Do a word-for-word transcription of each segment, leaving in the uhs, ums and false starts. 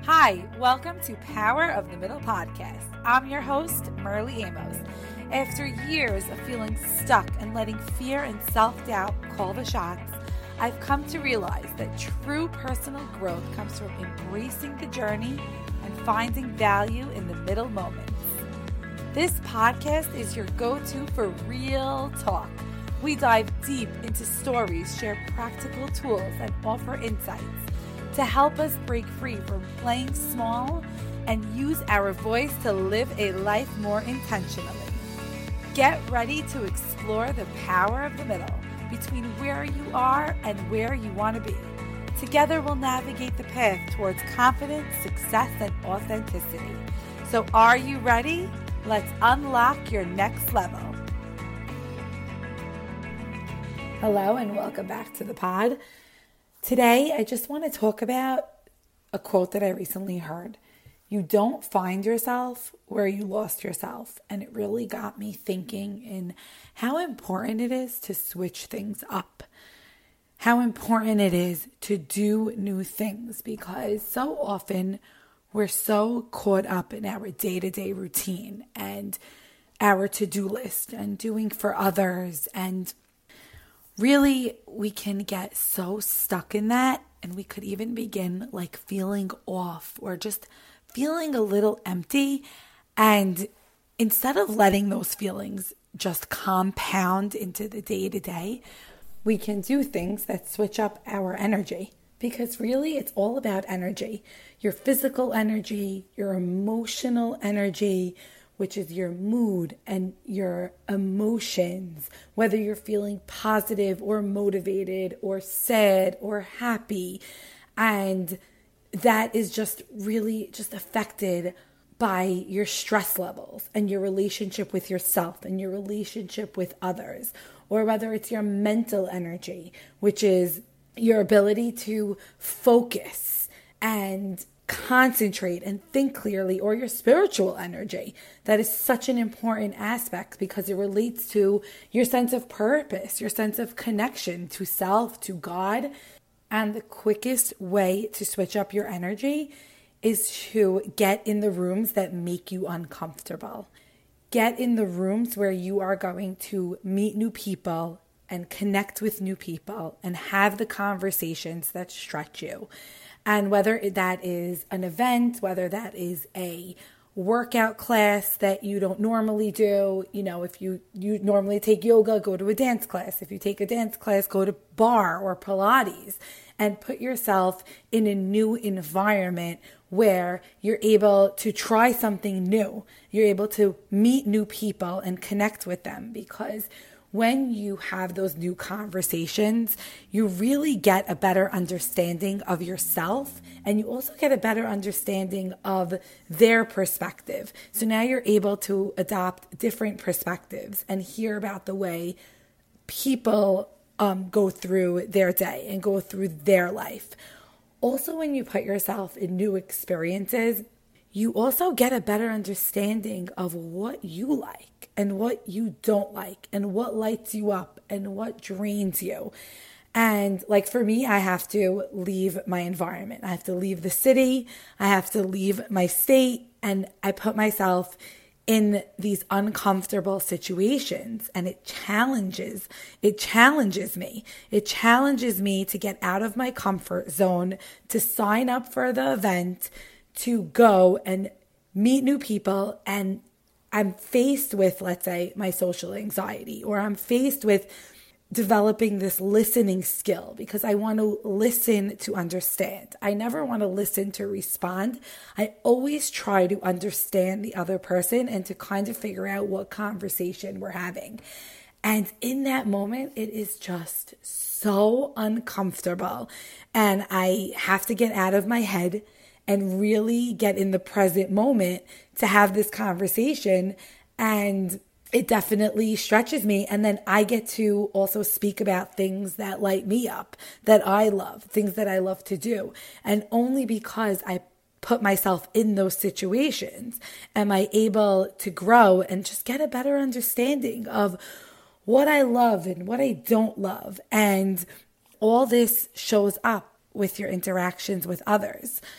Hi, welcome to Power of the Middle podcast. I'm your host, Merly Amos. After years of feeling stuck and letting fear and self-doubt call the shots, I've come to realize that true personal growth comes from embracing the journey and finding value in the middle moments. This podcast is your go-to for real talk. We dive deep into stories, share practical tools, and offer insights to help us break free from playing small and use our voice to live a life more intentionally. Get ready to explore the power of the middle between where you are and where you want to be. Together we'll navigate the path towards confidence, success, and authenticity. So are you ready? Let's unlock your next level. Hello and welcome back to the pod. Today, I just want to talk about a quote that I recently heard. You don't find yourself where you lost yourself. And it really got me thinking in how important it is to switch things up. How important it is to do new things, because so often we're so caught up in our day-to-day routine and our to-do list and doing for others, and really, we can get so stuck in that, and we could even begin like feeling off or just feeling a little empty. And instead of letting those feelings just compound into the day-to-day, we can do things that switch up our energy, because really it's all about energy. Your physical energy, your emotional energy, which is your mood and your emotions, whether you're feeling positive or motivated or sad or happy. And that is just really just affected by your stress levels and your relationship with yourself and your relationship with others, or whether it's your mental energy, which is your ability to focus and concentrate and think clearly, or your spiritual energy. That is such an important aspect because it relates to your sense of purpose, your sense of connection to self, to God. And the quickest way to switch up your energy is to get in the rooms that make you uncomfortable. Get in the rooms where you are going to meet new people and connect with new people and have the conversations that stretch you. And whether that is an event, whether that is a workout class that you don't normally do, you know, if you, you normally take yoga, go to a dance class. If you take a dance class, go to bar or Pilates, and put yourself in a new environment where you're able to try something new. You're able to meet new people and connect with them, because when you have those new conversations, you really get a better understanding of yourself, and you also get a better understanding of their perspective. So now you're able to adopt different perspectives and hear about the way people um, go through their day and go through their life. Also, when you put yourself in new experiences, you also get a better understanding of what you like and what you don't like, and what lights you up and what drains you. And like for me, I have to leave my environment. I have to leave the city. I have to leave my state. And I put myself in these uncomfortable situations, and it challenges, it challenges me. It challenges me to get out of my comfort zone, to sign up for the event, to go and meet new people. And I'm faced with, let's say, my social anxiety, or I'm faced with developing this listening skill, because I want to listen to understand. I never want to listen to respond. I always try to understand the other person and to kind of figure out what conversation we're having. And in that moment, it is just so uncomfortable. And I have to get out of my head and really get in the present moment to have this conversation. And it definitely stretches me. And then I get to also speak about things that light me up, that I love, things that I love to do. And only because I put myself in those situations am I able to grow and just get a better understanding of what I love and what I don't love. And all this shows up with your interactions with others.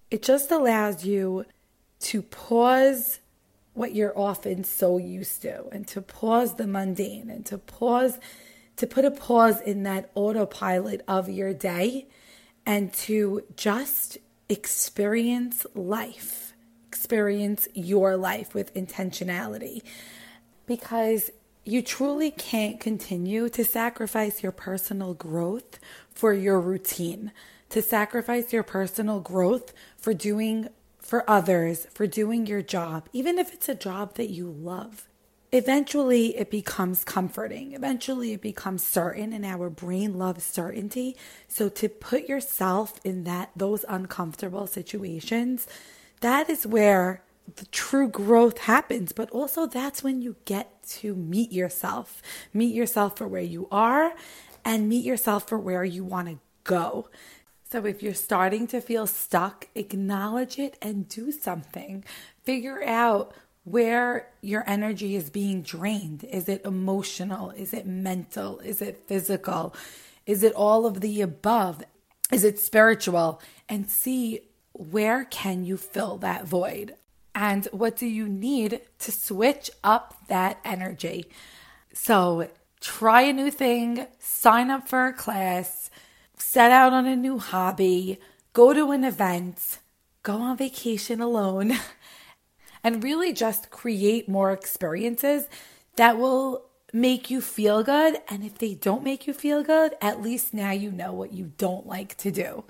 It just allows you to pause what you're often so used to, and to pause the mundane, and to pause, to put a pause in that autopilot of your day, and to just experience life, experience your life with intentionality. Because you truly can't continue to sacrifice your personal growth for your routine, to sacrifice your personal growth for doing for others, for doing your job, even if it's a job that you love. Eventually, it becomes comforting. Eventually, it becomes certain, and our brain loves certainty. So to put yourself in that those uncomfortable situations, that is where the true growth happens. But also, that's when you get to meet yourself. Meet yourself for where you are, and meet yourself for where you want to go. So if you're starting to feel stuck, acknowledge it and do something. Figure out where your energy is being drained. Is it emotional? Is it mental? Is it physical? Is it all of the above? Is it spiritual? And see, where can you fill that void? And what do you need to switch up that energy? So try a new thing, sign up for a class, set out on a new hobby, go to an event, go on vacation alone, and really just create more experiences that will make you feel good. And if they don't make you feel good, at least now you know what you don't like to do.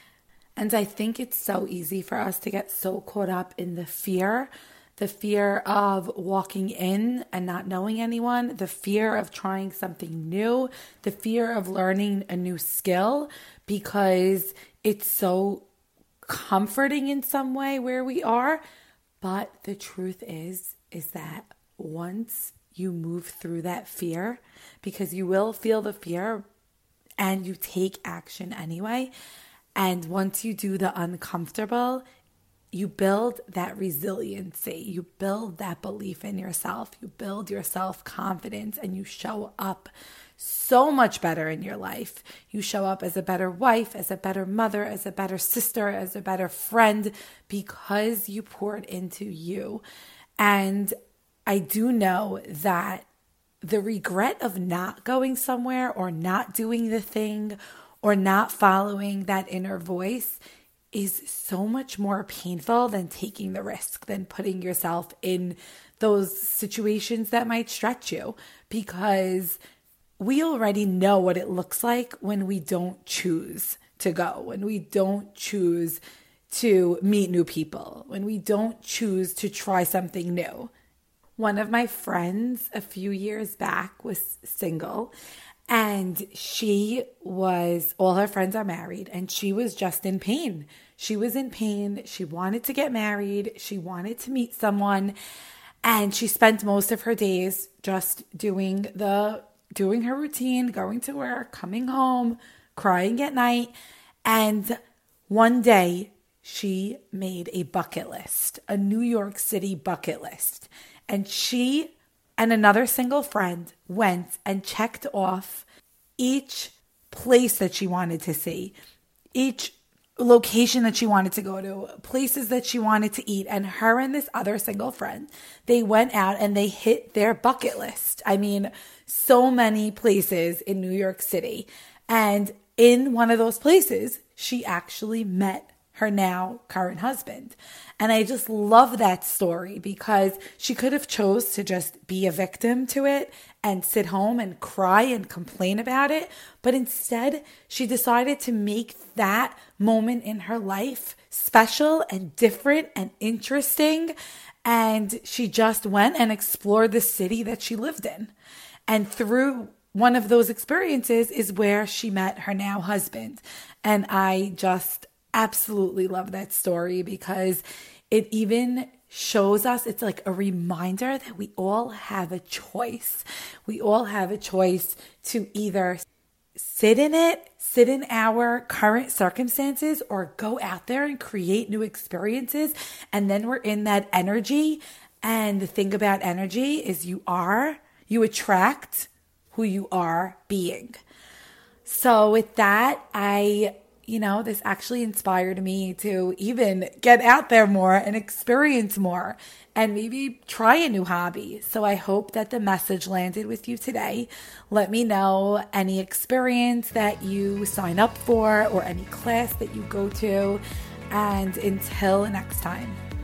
And I think it's so easy for us to get so caught up in the fear, the fear of walking in and not knowing anyone, the fear of trying something new, the fear of learning a new skill, because it's so comforting in some way where we are. But the truth is, is that once you move through that fear, because you will feel the fear and you take action anyway, and once you do the uncomfortable, you build that resiliency, you build that belief in yourself, you build your self-confidence, and you show up so much better in your life. You show up as a better wife, as a better mother, as a better sister, as a better friend, because you poured into you. And I do know that the regret of not going somewhere or not doing the thing or not following that inner voice is so much more painful than taking the risk, than putting yourself in those situations that might stretch you, because we already know what it looks like when we don't choose to go, when we don't choose to meet new people, when we don't choose to try something new. One of my friends a few years back was single, and she was, all her friends are married, and she was just in pain. She was in pain. She wanted to get married. She wanted to meet someone. And she spent most of her days just doing the, doing her routine, going to work, coming home, crying at night. And one day she made a bucket list, a New York City bucket list. And she and another single friend went and checked off each place that she wanted to see, each location that she wanted to go to, places that she wanted to eat. And her and this other single friend, they went out and they hit their bucket list. I mean, so many places in New York City. And in one of those places, she actually met her now current husband. And I just love that story, because she could have chose to just be a victim to it and sit home and cry and complain about it. But instead, she decided to make that moment in her life special and different and interesting. And she just went and explored the city that she lived in. And through one of those experiences is where she met her now husband. And I just absolutely love that story, because it even shows us, it's like a reminder that we all have a choice. We all have a choice to either sit in it, sit in our current circumstances, or go out there and create new experiences. And then we're in that energy. And the thing about energy is you are, you attract who you are being. So with that, I you know, this actually inspired me to even get out there more and experience more and maybe try a new hobby. So I hope that the message landed with you today. Let me know any experience that you sign up for or any class that you go to. And until next time.